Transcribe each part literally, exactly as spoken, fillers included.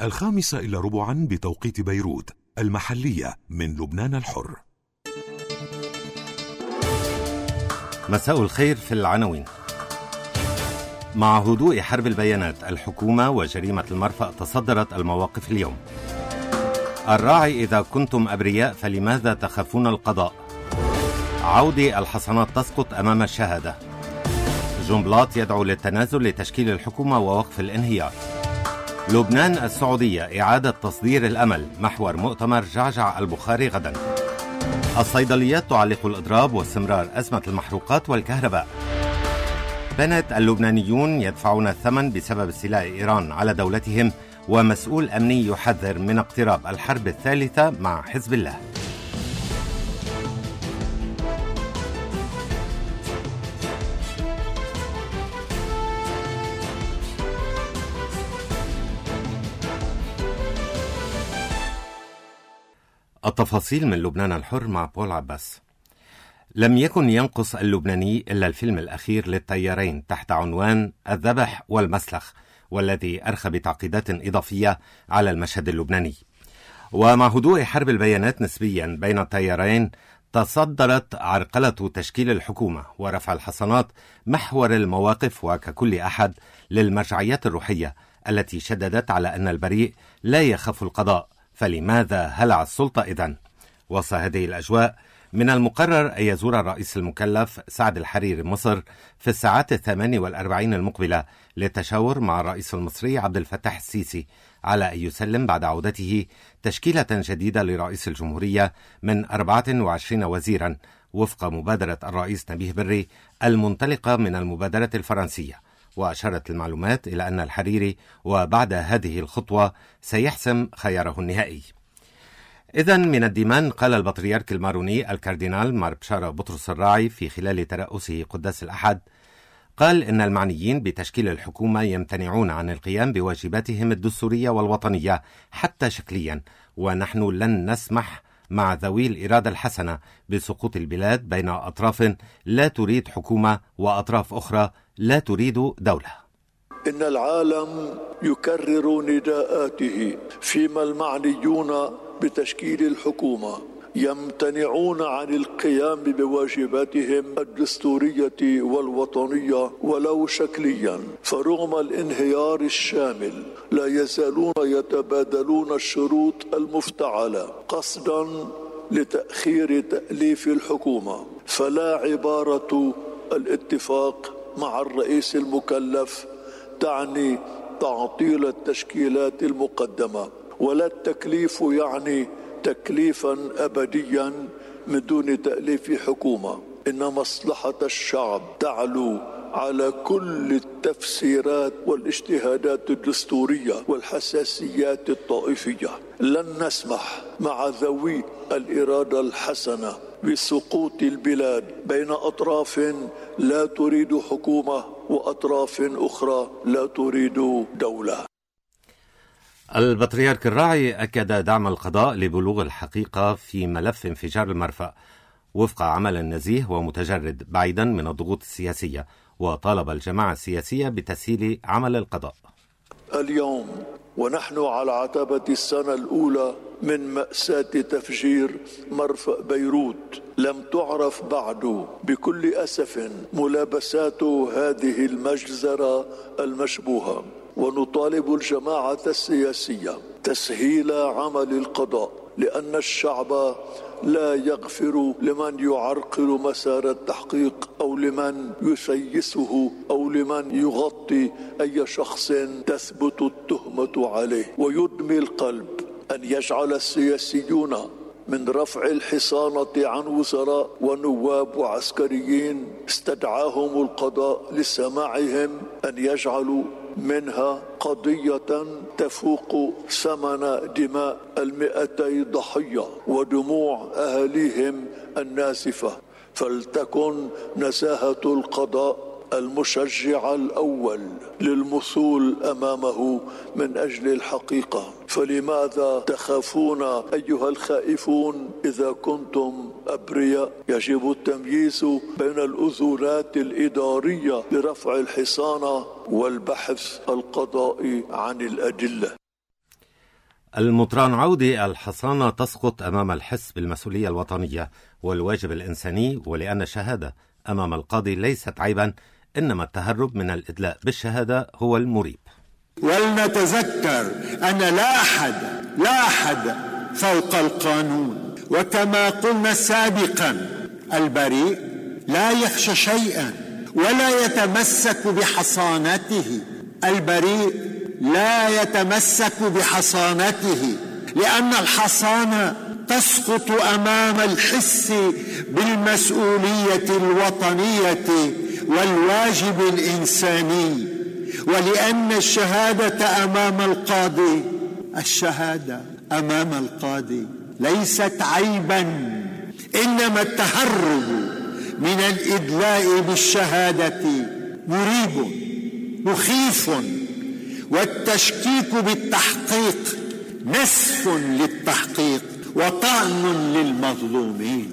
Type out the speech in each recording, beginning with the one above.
الخامسة إلا ربعا بتوقيت بيروت المحلية من لبنان الحر. مساء الخير. في العناوين: مع هدوء حرب البيانات، الحكومة وجريمة المرفأ تصدرت المواقف اليوم. الراعي: إذا كنتم أبرياء فلماذا تخافون القضاء؟ عودي: الحصانات تسقط أمام الشهادة. جنبلاط يدعو للتنازل لتشكيل الحكومة ووقف الانهيار. لبنان السعودية: إعادة تصدير الأمل، محور مؤتمر جعجع البخاري غدا. الصيدليات تعلق الإضراب واستمرار أزمة المحروقات والكهرباء. بنت: اللبنانيون يدفعون الثمن بسبب استيلاء إيران على دولتهم، ومسؤول أمني يحذر من اقتراب الحرب الثالثة مع حزب الله. التفاصيل من لبنان الحر مع بول عباس. لم يكن ينقص اللبناني إلا الفيلم الأخير للتيارين تحت عنوان الذبح والمسلخ، والذي أرخى بتعقيدات إضافية على المشهد اللبناني. ومع هدوء حرب البيانات نسبيا بين التيارين، تصدرت عرقلة تشكيل الحكومة ورفع الحصانات محور المواقف وككل أحد للمرجعيات الروحية التي شددت على أن البريء لا يخاف القضاء، فلماذا هلع السلطة إذن؟ وسط هذه الأجواء، من المقرر أن يزور الرئيس المكلف سعد الحريري مصر في الساعات الثمان والأربعين المقبلة للتشاور مع الرئيس المصري عبد الفتاح السيسي على أن يسلم بعد عودته تشكيلة جديدة لرئيس الجمهورية من أربعة وعشرين وزيرا وفق مبادرة الرئيس نبيه بري المنطلقة من المبادرة الفرنسية. وأشارت المعلومات إلى أن الحريري وبعد هذه الخطوة سيحسم خياره النهائي. إذن من الديمان، قال البطريرك الماروني الكاردينال مار بشارة بطرس الراعي في خلال ترأسه قداس الأحد، قال إن المعنيين بتشكيل الحكومة يمتنعون عن القيام بواجباتهم الدستورية والوطنية حتى شكليا، ونحن لن نسمح مع ذوي الإرادة الحسنة بسقوط البلاد بين أطراف لا تريد حكومة وأطراف أخرى لا تريد دولة. إن العالم يكرر نداءاته، فيما المعنيون بتشكيل الحكومة يمتنعون عن القيام بواجباتهم الدستورية والوطنية ولو شكليا، فرغم الانهيار الشامل لا يزالون يتبادلون الشروط المفتعلة قصدا لتأخير تأليف الحكومة. فلا عبارة الاتفاق مع الرئيس المكلف تعني تعطيل التشكيلات المقدمة، ولا التكليف يعني تكليفا أبديا من دون تأليف حكومة. إن مصلحة الشعب تعلو على كل التفسيرات والاجتهادات الدستورية والحساسيات الطائفية. لن نسمح مع ذوي الإرادة الحسنة بسقوط البلاد بين أطراف لا تريد حكومة وأطراف أخرى لا تريد دولة. البطريرك الراعي أكد دعم القضاء لبلوغ الحقيقة في ملف انفجار المرفأ وفق عمل نزيه ومتجرد بعيدا من الضغوط السياسية، وطالب الجماعة السياسية بتسهيل عمل القضاء. اليوم ونحن على عتبة السنة الأولى من مأساة تفجير مرفأ بيروت، لم تعرف بعد بكل أسف ملابسات هذه المجزرة المشبوهة، ونطالب الجماعة السياسية تسهيل عمل القضاء، لأن الشعب لا يغفر لمن يعرقل مسار التحقيق أو لمن يسيسه أو لمن يغطي أي شخص تثبت التهمة عليه. ويدمي القلب أن يجعل السياسيون من رفع الحصانة عن وزراء ونواب وعسكريين استدعاهم القضاء لسماعهم أن يجعلوا منها قضية تفوق ثمن دماء المئتي ضحية ودموع أهاليهم النازفة. فلتكن نزاهة القضاء المشجع الأول للمثول أمامه من أجل الحقيقة. فلماذا تخافون أيها الخائفون إذا كنتم أبرياء؟ يجب التمييز بين الأذونات الإدارية لرفع الحصانة والبحث القضائي عن الأدلة. المطران عودي: الحصانة تسقط أمام الحس بالمسؤولية الوطنية والواجب الإنساني، ولأن الشهادة أمام القاضي ليست عيبا، إنما التهرب من الإدلاء بالشهادة هو المريب. ولنتذكر أن لا أحد لا أحد فوق القانون، وكما قلنا سابقا البريء لا يخشى شيئا ولا يتمسك بحصانته. البريء لا يتمسك بحصانته، لأن الحصانة تسقط أمام الحس بالمسؤولية الوطنية والواجب الإنساني، ولأن الشهادة أمام القاضي الشهادة أمام القاضي ليست عيبا، إنما التهرب من الإدلاء بالشهادة مريب مخيف، والتشكيك بالتحقيق نسف للتحقيق وطعن للمظلومين.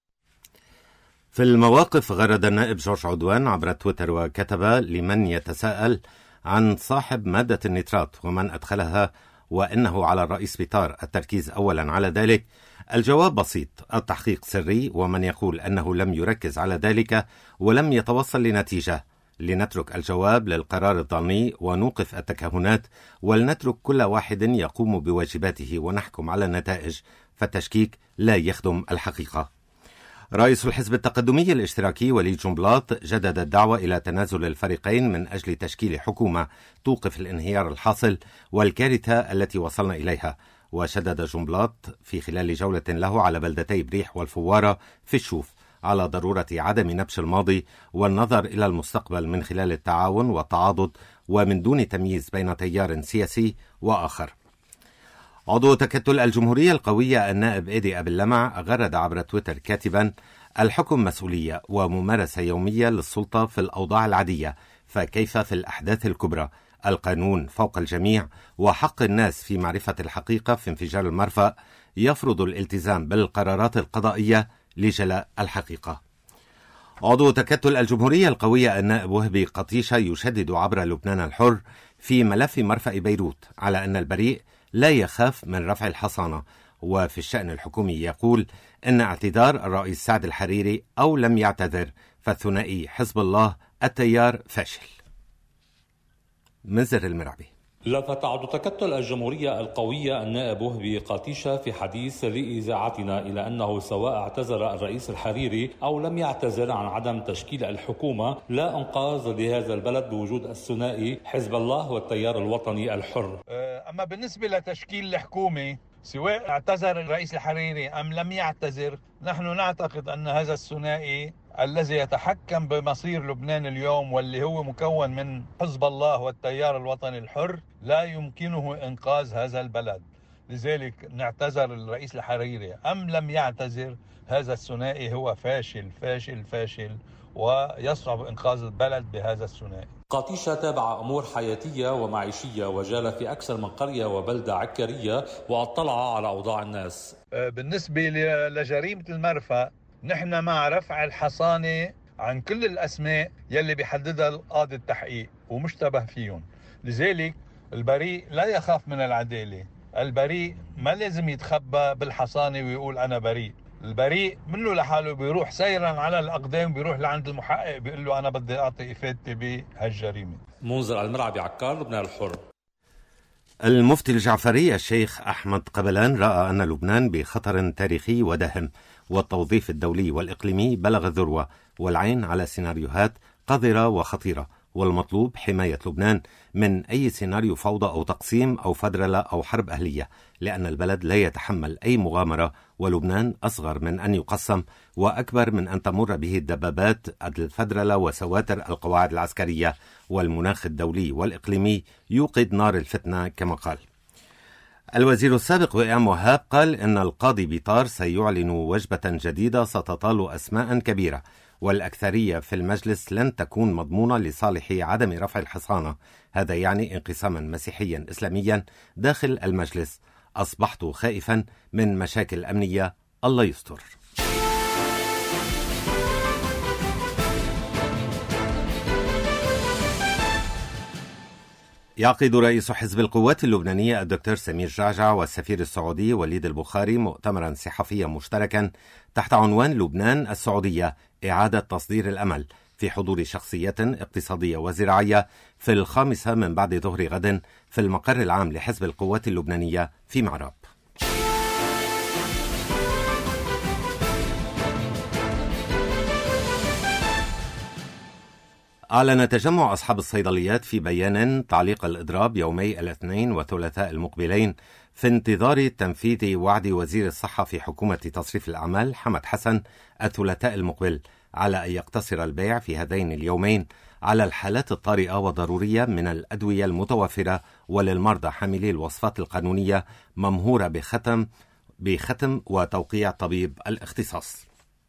في المواقف غرد النائب جورج عدوان عبر تويتر وكتب: لمن يتساءل عن صاحب مادة النترات ومن أدخلها وإنه على الرئيس بيطار التركيز أولا على ذلك، الجواب بسيط: التحقيق سري، ومن يقول أنه لم يركز على ذلك ولم يتوصل لنتيجة. لنترك الجواب للقرار الظني ونوقف التكهنات، ولنترك كل واحد يقوم بواجباته ونحكم على النتائج، فالتشكيك لا يخدم الحقيقة. رئيس الحزب التقدمي الاشتراكي وليد جنبلاط جدد الدعوة إلى تنازل الفريقين من أجل تشكيل حكومة توقف الانهيار الحاصل والكارثة التي وصلنا إليها. وشدد جنبلاط في خلال جولة له على بلدتي بريح والفوارة في الشوف على ضرورة عدم نبش الماضي والنظر إلى المستقبل من خلال التعاون والتعاضد ومن دون تمييز بين تيار سياسي وآخر. عضو تكتل الجمهورية القوية النائب إيدي أبي اللمع غرد عبر تويتر كاتبا: الحكم مسؤولية وممارسة يومية للسلطة في الأوضاع العادية، فكيف في الأحداث الكبرى؟ القانون فوق الجميع، وحق الناس في معرفة الحقيقة في انفجار المرفأ يفرض الالتزام بالقرارات القضائية لجلاء الحقيقة. عضو تكتل الجمهورية القوية النائب وهبي قطيشة يشدد عبر لبنان الحر في ملف مرفأ بيروت على أن البريء لا يخاف من رفع الحصانة، وفي الشأن الحكومي يقول إن اعتذار الرئيس سعد الحريري أو لم يعتذر فالثنائي حزب الله التيار فاشل. منذر المرعبي. لفت عضو تكتل الجمهورية القوية النائب وهبي قطيشة في حديث لإذاعتنا إلى أنه سواء اعتذر الرئيس الحريري أو لم يعتذر عن عدم تشكيل الحكومة لا إنقاذ لهذا البلد بوجود الثنائي حزب الله والتيار الوطني الحر. أما بالنسبة لتشكيل الحكومة، سواء اعتذر الرئيس الحريري أم لم يعتذر، نحن نعتقد أن هذا الثنائي الذي يتحكم بمصير لبنان اليوم واللي هو مكون من حزب الله والتيار الوطني الحر لا يمكنه إنقاذ هذا البلد. لذلك نعتذر الرئيس الحريري أم لم يعتذر، هذا الثنائي هو فاشل فاشل فاشل، ويصعب إنقاذ البلد بهذا الثنائي. قطيشة تابع أمور حياتية ومعيشية وجال في أكثر من قرية وبلدة عكرية واطلع على أوضاع الناس. بالنسبة لجريمة المرفأ، نحن مع رفع الحصانة عن كل الأسماء يلي بيحددها القاضي التحقيق ومشتبه فيهم. لذلك البريء لا يخاف من العدالة، البريء ما لازم يتخبى بالحصانة ويقول أنا بريء. البريء منه لحاله بيروح سيرا على الأقدام، بيروح لعند المحقق بيقول له أنا بدي أعطي إفادتي بهالجريمة. منذر المرعبي، عكار، لبنان الحر. المفتي الجعفري الشيخ أحمد قبلان رأى أن لبنان بخطر تاريخي وداهم، والتوظيف الدولي والإقليمي بلغ الذروة، والعين على سيناريوهات قذرة وخطيرة، والمطلوب حماية لبنان من أي سيناريو فوضى أو تقسيم أو فدرلة أو حرب أهلية، لأن البلد لا يتحمل أي مغامرة، ولبنان أصغر من أن يقسم وأكبر من أن تمر به الدبابات الفدرلة وسواتر القواعد العسكرية، والمناخ الدولي والإقليمي يوقد نار الفتنة كما قال. الوزير السابق وئام وهاب قال إن القاضي بيطار سيعلن وجبة جديدة ستطال أسماء كبيرة، والأكثرية في المجلس لن تكون مضمونة لصالح عدم رفع الحصانة. هذا يعني انقساما مسيحيا إسلاميا داخل المجلس. أصبحت خائفا من مشاكل أمنية، الله يستر. يعقد رئيس حزب القوات اللبنانية الدكتور سمير جعجع والسفير السعودي وليد البخاري مؤتمرا صحفيا مشتركا تحت عنوان لبنان السعودية إعادة تصدير الأمل، في حضور شخصيات اقتصادية وزراعية في الخامسة من بعد ظهر غد في المقر العام لحزب القوات اللبنانية في معراب. أعلن تجمع أصحاب الصيدليات في بيان تعليق الإضراب يومي الاثنين والثلاثاء المقبلين في انتظار تنفيذ وعد وزير الصحة في حكومة تصريف الأعمال حمد حسن الثلاثاء المقبل على أن يقتصر البيع في هذين اليومين على الحالات الطارئة والضرورية من الأدوية المتوفرة وللمرضى حاملي الوصفات القانونية ممهورة بختم بختم وتوقيع طبيب الاختصاص.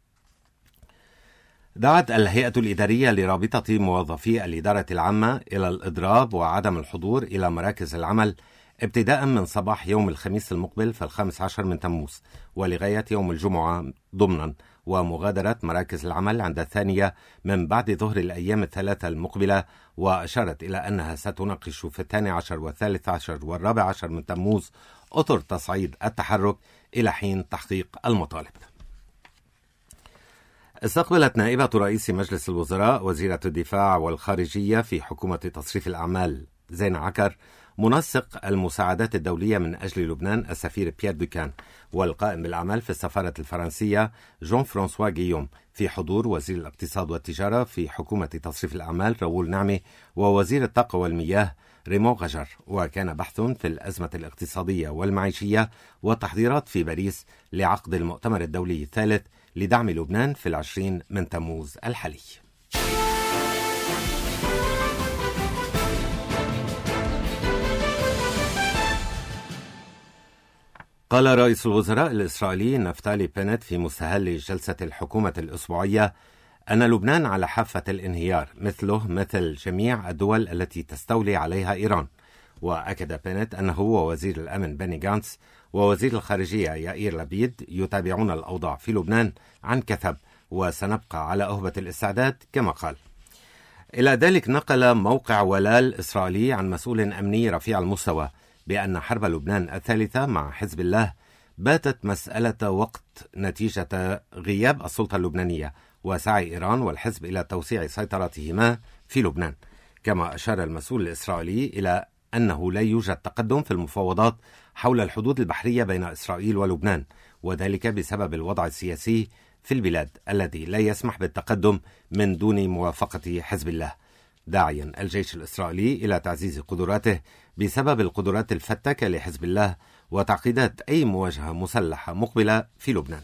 دعت الهيئة الإدارية لرابطة موظفي الإدارة العامة إلى الإضراب وعدم الحضور إلى مراكز العمل ابتداء من صباح يوم الخميس المقبل في الخامس عشر من تموز ولغاية يوم الجمعة ضمنا، ومغادرة مراكز العمل عند الثانية من بعد ظهر الأيام الثلاثة المقبلة، وأشارت إلى أنها ستناقش في الثاني عشر والثالث عشر والرابع عشر من تموز أطر تصعيد التحرك إلى حين تحقيق المطالب. استقبلت نائبة رئيس مجلس الوزراء وزيرة الدفاع والخارجية في حكومة تصريف الأعمال زين عكر منسق المساعدات الدولية من أجل لبنان السفير بيير دوكان والقائم بالأعمال في السفارة الفرنسية جون فرانسوا جيوم، في حضور وزير الاقتصاد والتجارة في حكومة تصريف الأعمال راؤول نعمي ووزير الطاقة والمياه ريمون غجر. وكان بحث في الأزمة الاقتصادية والمعيشية والتحضيرات في باريس لعقد المؤتمر الدولي الثالث لدعم لبنان في العشرين من تموز الحالي. قال رئيس الوزراء الإسرائيلي نفتالي بنت في مستهل جلسة الحكومة الأسبوعية أن لبنان على حافة الانهيار مثله مثل جميع الدول التي تستولي عليها إيران. وأكد بنت أنه ووزير الأمن بني غانتس ووزير الخارجية يائير لبيد يتابعون الأوضاع في لبنان عن كثب، وسنبقى على أهبة الاستعداد كما قال. إلى ذلك نقل موقع ولا الإسرائيلي عن مسؤول أمني رفيع المستوى بأن حرب لبنان الثالثة مع حزب الله باتت مسألة وقت نتيجة غياب السلطة اللبنانية وسعي إيران والحزب إلى توسيع سيطرتهما في لبنان. كما أشار المسؤول الإسرائيلي إلى أنه لا يوجد تقدم في المفاوضات حول الحدود البحرية بين إسرائيل ولبنان، وذلك بسبب الوضع السياسي في البلاد الذي لا يسمح بالتقدم من دون موافقة حزب الله، داعيا الجيش الإسرائيلي إلى تعزيز قدراته بسبب القدرات الفتاكة لحزب الله وتعقيدات أي مواجهة مسلحة مقبلة في لبنان.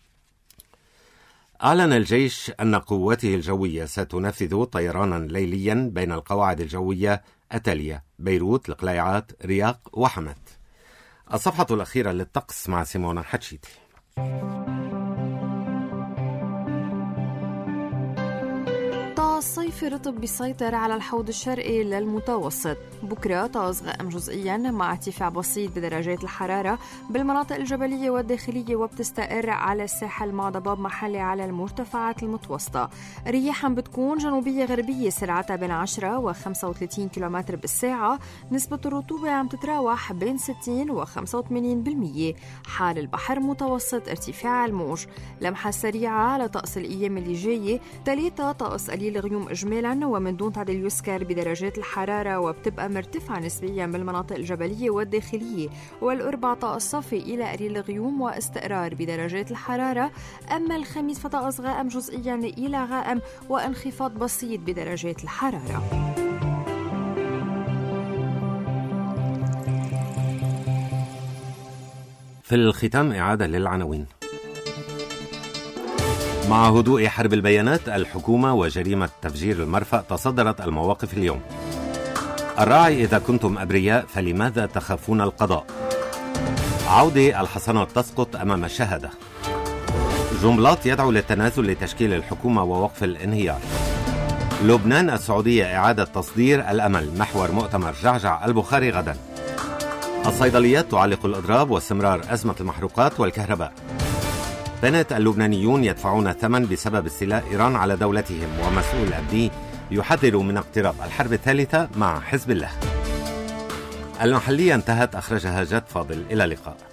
أعلن الجيش أن قواته الجوية ستنفذ طيرانا ليليا بين القواعد الجوية التالية: بيروت، القليعات، رياق وحمد. الصفحة الأخيرة للطقس مع سيمونا حتشيتي. الصيف رطب بيسيطر على الحوض الشرقي للمتوسط. بكرة طقس غائم جزئيا مع ارتفاع بسيط بدرجات الحرارة بالمناطق الجبلية والداخلية، وبتستقر على الساحل مع ضباب محلي على المرتفعات المتوسطة. رياحا بتكون جنوبية غربية سرعتها بين عشرة وخمسة وثلاثين كيلومتر بالساعة. نسبة الرطوبة عم تتراوح بين ستين وخمسة وثمانين بالمية. حال البحر متوسط ارتفاع الموج. لمحة سريعة على طقس الأيام اللي جاية: ثلاثة طقس قليل غيوم إجمالاً ومن دون تعديل يسكر بدرجات الحرارة، وبتبقى مرتفعة نسبياً بالمناطق الجبلية والداخلية. والأربع طقس صافي إلى قليل غيوم واستقرار بدرجات الحرارة. أما الخميس فطقس غائم جزئياً إلى غائم وانخفاض بسيط بدرجات الحرارة. في الختام إعادة للعناوين. مع هدوء حرب البيانات، الحكومة وجريمة تفجير المرفأ تصدرت المواقف اليوم. الراعي: إذا كنتم أبرياء فلماذا تخافون القضاء؟ عودة: الحصانات تسقط أمام الشهادة. جنبلاط يدعو للتنازل لتشكيل الحكومة ووقف الانهيار. لبنان السعودية إعادة تصدير الأمل، محور مؤتمر جعجع البخاري غدا. الصيدليات تعلق الإضراب واستمرار أزمة المحروقات والكهرباء. بنت: اللبنانيون يدفعون الثمن بسبب استيلاء إيران على دولتهم، ومسؤول أمني يحذر من اقتراب الحرب الثالثة مع حزب الله. المحلية انتهت، أخرجها جد فاضل. إلى اللقاء.